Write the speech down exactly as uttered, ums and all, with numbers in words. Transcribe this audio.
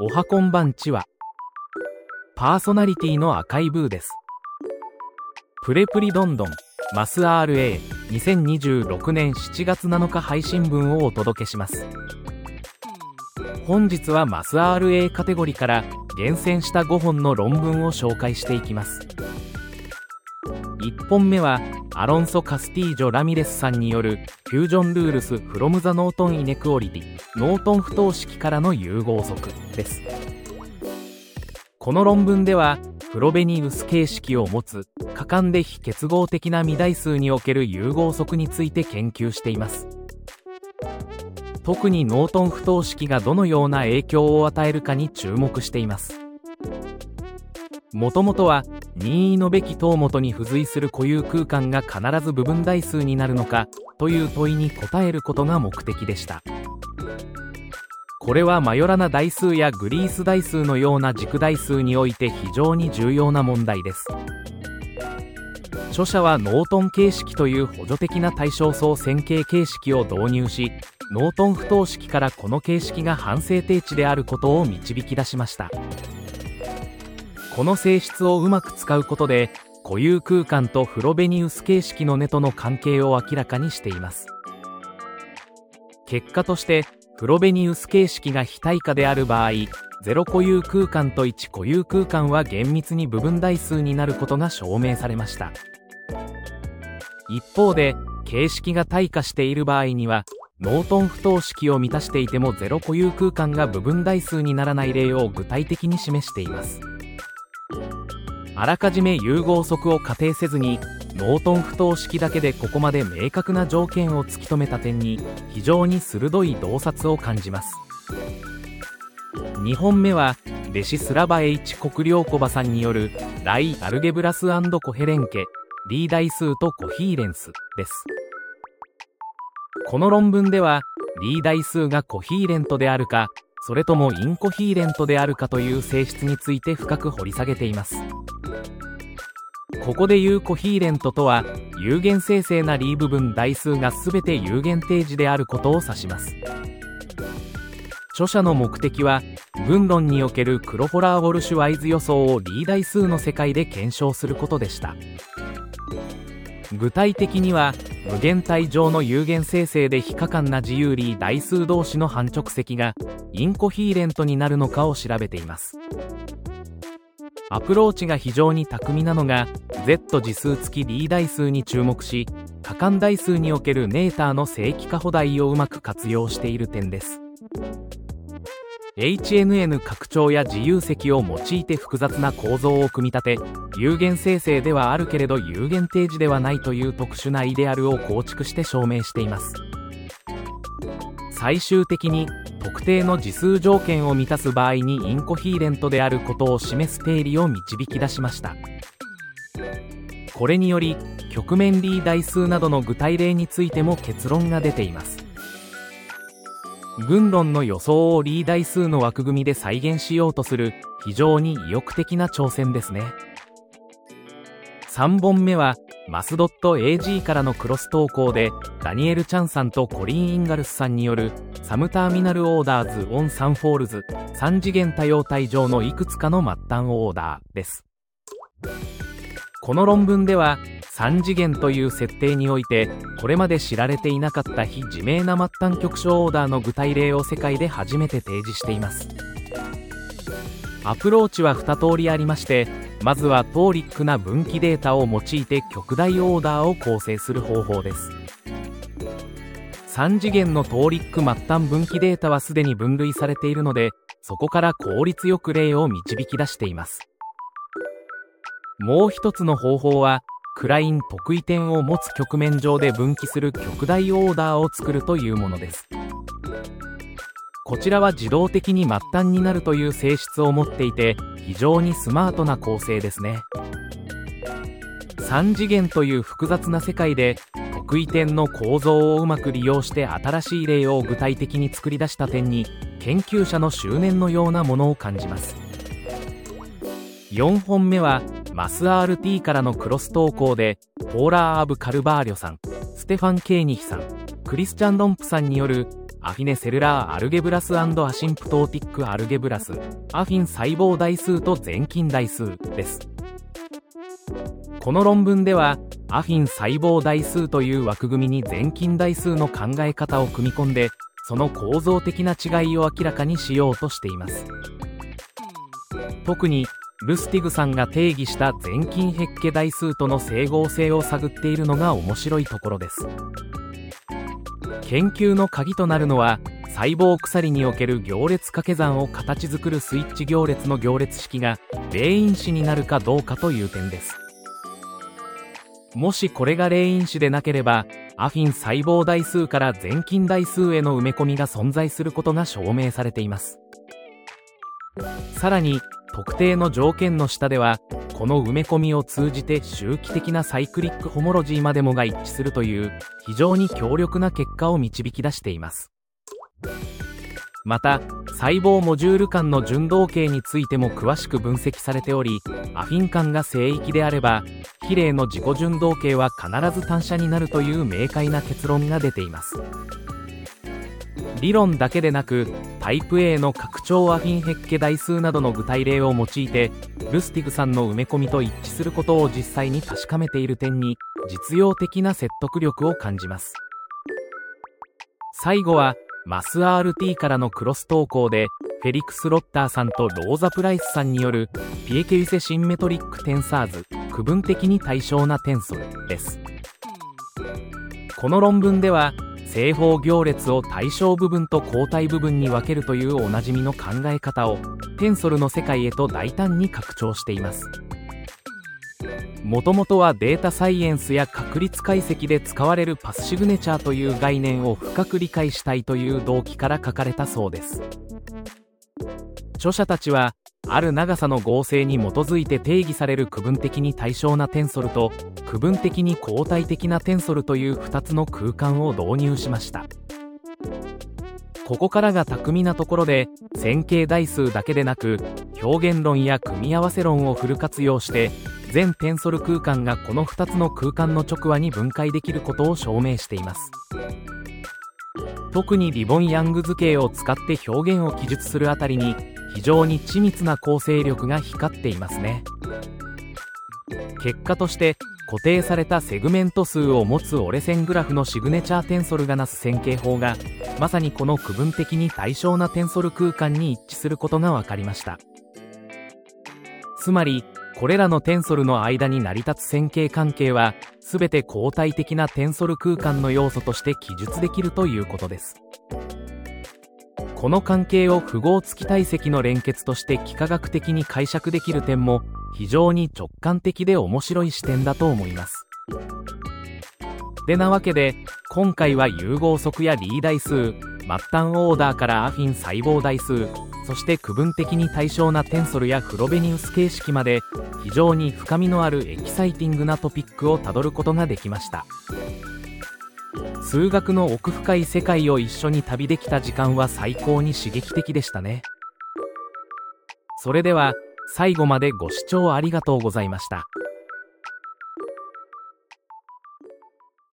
おはこんばんちは。パーソナリティの赤いブーです。プレプリどんどんマス アールエーにせんにじゅうろくねんしちがつなのか配信分をお届けします。本日はマス アールエー カテゴリーから厳選したごほんの論文を紹介していきます。いっぽんめはアロンソ・カスティージョ・ラミレスさんによるフュージョンルールス・フロム・ザ・ノートン・イネクオリティノートン不等式からの融合則です。この論文ではフロベニウス形式を持つ可感で非結合的な未代数における融合則について研究しています。特にノートン不等式がどのような影響を与えるかに注目しています。もともとは任意のべき等元に付随する固有空間が必ず部分代数になるのかという問いに答えることが目的でした。これはマヨラナ代数やグリース代数のような軸代数において非常に重要な問題です。著者はノートン形式という補助的な対称相線形形式を導入し、ノートン不等式からこの形式が反正定値であることを導き出しました。この性質をうまく使うことで固有空間とフロベニウス形式の根との関係を明らかにしています。結果としてフロベニウス形式が非対価である場合、ゼロ固有空間といち固有空間は厳密に部分代数になることが証明されました。一方で形式が対価している場合にはノートン不等式を満たしていてもゼロ固有空間が部分代数にならない例を具体的に示しています。あらかじめ融合則を仮定せずにノートン不等式だけでここまで明確な条件を突き止めた点に非常に鋭い洞察を感じます。にほんめはレシスラバ H 国領コバさんによるライ・アルゲブラス&コヘレンケリー代数とコヒーレンスです。この論文ではリー代数がコヒーレントであるかそれともインコヒーレントであるかという性質について深く掘り下げています。ここでいうコヒーレントとは有限生成なリー部分代数が全て有限定時であることを指します。著者の目的は群論におけるクロフォラー・ウォルシュワイズ予想をリー代数の世界で検証することでした。具体的には無限体上の有限生成で非可感な自由リー代数同士の半直積がインコヒーレントになるのかを調べています。アプローチが非常に巧みなのが Z 次数付きリー代数に注目し、可感代数におけるネーターの正規化補題をうまく活用している点です。エイチエヌエヌ 拡張や自由積を用いて複雑な構造を組み立て、有限生成ではあるけれど有限定時ではないという特殊なイデアルを構築して証明しています。最終的に特定の次数条件を満たす場合にインコヒーレントであることを示す定理を導き出しました。これにより局面リー代数などの具体例についても結論が出ています。群論の予想をリー代数の枠組みで再現しようとする非常に意欲的な挑戦ですね。さんぼんめはマス .ag からのクロス投稿でダニエル・チャンさんとコリン・インガルスさんによるサムターミナルオーダーズ・オン・サンフォールズさん次元多様体上のいくつかの末端オーダーです。この論文ではさん次元という設定においてこれまで知られていなかった非自明な末端極小オーダーの具体例を世界で初めて提示しています。アプローチはに通りありまして、まずはトーリックな分岐データを用いて極大オーダーを構成する方法です。さん次元のトーリック末端分岐データはすでに分類されているので、そこから効率よく例を導き出しています。もう一つの方法はクライン特異点を持つ局面上で分岐する極大オーダーを作るというものです。こちらは自動的に末端になるという性質を持っていて非常にスマートな構成ですね。さん次元という複雑な世界で特異点の構造をうまく利用して新しい例を具体的に作り出した点に研究者の執念のようなものを感じます。よんほんめはマス アールティー からのクロス投稿でポーラー・アブ・カルバーリョさん、ステファン・ケーニヒさん、クリスチャン・ロンプさんによるアフィネセルラーアルゲブラス&アシンプトーティックアルゲブラス、アフィン細胞代数と全近代数です。この論文では、アフィン細胞代数という枠組みに全近代数の考え方を組み込んで、その構造的な違いを明らかにしようとしています。特に、ルスティグさんが定義した全近ヘッケ代数との整合性を探っているのが面白いところです。研究の鍵となるのは、細胞鎖における行列掛け算を形作るスイッチ行列の行列式が零因子になるかどうかという点です。もしこれが零因子でなければ、アフィン細胞代数から全近代数への埋め込みが存在することが証明されています。さらに、特定の条件の下では、この埋め込みを通じて周期的なサイクリックホモロジーまでもが一致するという非常に強力な結果を導き出しています。また、細胞モジュール間の順動径についても詳しく分析されており、アフィン間が正域であれば、比例の自己順動径は必ず単車になるという明快な結論が出ています。理論だけでなく、タイプ A の拡張アフィンヘッケ代数などの具体例を用いて、ルスティグさんの埋め込みと一致することを実際に確かめている点に、実用的な説得力を感じます。最後は、マス アールティー からのクロス投稿で、フェリクス・ロッターさんとローザ・プライスさんによる、ピエケウィセシンメトリック・テンサーズ、区分的に対称なテンソルです。この論文では、正方行列を対称部分と交代部分に分けるというおなじみの考え方をテンソルの世界へと大胆に拡張しています。もともとはデータサイエンスや確率解析で使われるパスシグネチャーという概念を深く理解したいという動機から書かれたそうです。著者たちはある長さの合成に基づいて定義される区分的に対称なテンソルと区分的に交代的なテンソルというふたつの空間を導入しました。ここからが巧みなところで、線形代数だけでなく表現論や組み合わせ論をフル活用して全テンソル空間がこのふたつの空間の直和に分解できることを証明しています。特にリボン・ヤング図形を使って表現を記述するあたりに非常に緻密な構成力が光っていますね。結果として固定されたセグメント数を持つ折れ線グラフのシグネチャーテンソルがなす線形法がまさにこの区分的に対称なテンソル空間に一致することが分かりました。つまりこれらのテンソルの間に成り立つ線形関係は全て交代的なテンソル空間の要素として記述できるということです。この関係を符号付き体積の連結として幾何学的に解釈できる点も非常に直感的で面白い視点だと思います。でなわけで今回は有合則やリー代数、末端オーダーからアフィン細胞代数、そして区分的に対称なテンソルやフロベニウス形式まで非常に深みのあるエキサイティングなトピックをたどることができました。数学の奥深い世界を一緒に旅できた時間は最高に刺激的でしたね。それでは最後までご視聴ありがとうございました。